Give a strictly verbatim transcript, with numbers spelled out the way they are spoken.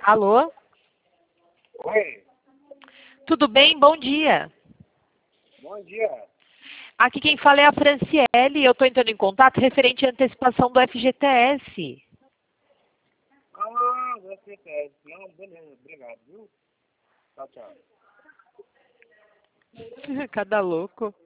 Alô? Oi, Tudo bem? Bom dia. bom dia. Aqui quem fala é a Franciele. Eu estou entrando em contato referente à antecipação do F G T S. Ah, você quer. Não, beleza, obrigado, viu? Tchau, tchau. Cada louco.